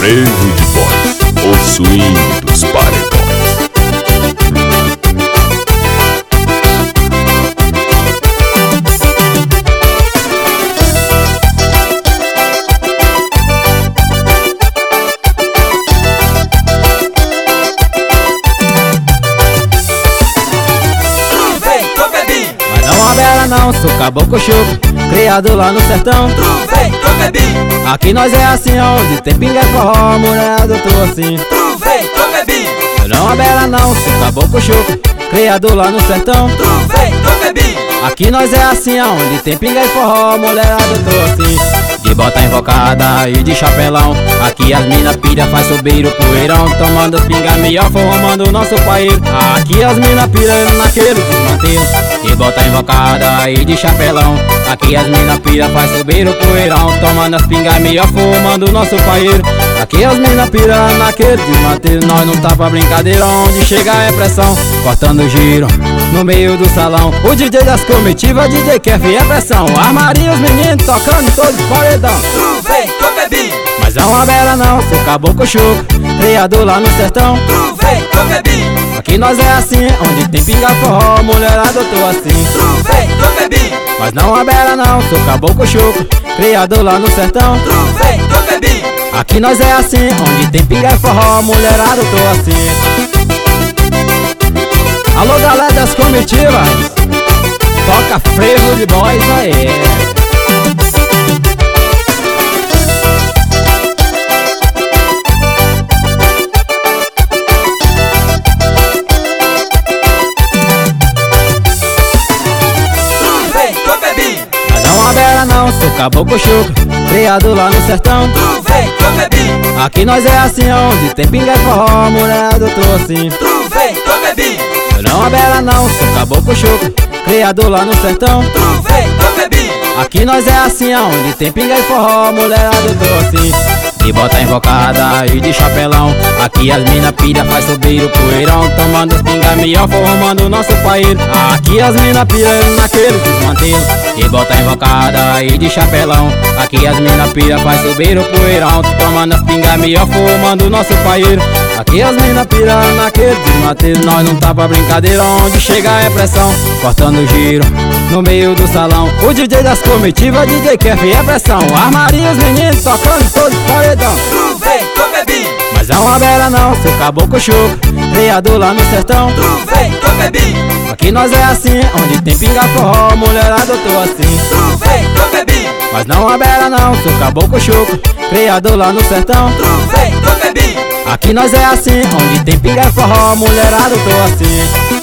Frevo de Boys, o swing dos paredões. Não, sou caboclo choco, criado lá no sertão. Tu vem, tu bebi. Aqui nós é assim, onde tem pinga e forró, mulherada eu tô assim. Tu vem, tu bebi. Eu não abela não, sou caboclo choco, criado lá no sertão. Tu vem, tu bebi. Aqui nós é assim, onde tem pinga e forró, mulherada eu tô assim. De bota invocada e de chapelão, aqui as mina pilha faz subir o poeirão, tomando as pinga melhor, formando o nosso país. Aqui as mina pilha naquele desmanteiro. De bota invocada e de chapelão, aqui as mina pilha faz subir o poeirão, tomando as pinga melhor, formando o nosso país. Aqui as mina pilha naquele desmanteiro, nós não tá pra brincadeira, onde chega é pressão, cortando o giro no meio do salão. O DJ das comitivas, DJ Kef é pressão, armaria os meninos tocando todos paredão. Tu vem, tu bebi. Mas é uma bela não, sou caboclo choco, criado lá no sertão. Tu vem, tu bebi. Aqui nós é assim, onde tem pinga forró, mulherada eu tô assim. Tu vem, tu bebi. Mas não é bela não, sou caboclo choco, criado lá no sertão. Tu vem, tu bebi. Aqui nós é assim, onde tem pinga forró, mulherada eu tô assim. Alô galera das comitivas, toca Frevo de Boys aí. Não, sou caboclo choco, criado lá no sertão. Tu vem, tu bebi. Aqui nós é assim, onde tem pinga e forró, mulherada eu tô assim. Tu vem, tu bebi. Eu não abela não, sou caboclo choco, criado lá no sertão. Tu vem, tu bebi. Aqui nós é assim, onde tem pinga e forró, mulherada eu tô assim. De bota invocada e de chapelão, aqui as mina pilha faz subir o poeirão, tomando as pinga melhor, formando o nosso país. Aqui as mina pilha naquele desmanteiro. De bota invocada e de chapelão, aqui as mina pilha faz subir o poeirão, tomando as pinga melhor, formando o nosso país. Aqui as mina pilha naquele desmanteiro, nós não tá pra brincadeira, onde chega é pressão, cortando o giro no meio do salão. O DJ das comitivas, DJ Kef é pressão, armaria os meninos tocando todos paredão. Tu vem, tu bebi. Mas é uma bela não, sou caboclo choco, criado lá no sertão. Tu vem, tu bebi. Aqui nós é assim, onde tem pinga forró, mulherada eu tô assim. Tu vem, tu bebi. Mas não é bela não, sou caboclo choco, criado lá no sertão. Tu vem, tu bebi. Aqui nós é assim, onde tem pinga forró, mulherada eu tô assim.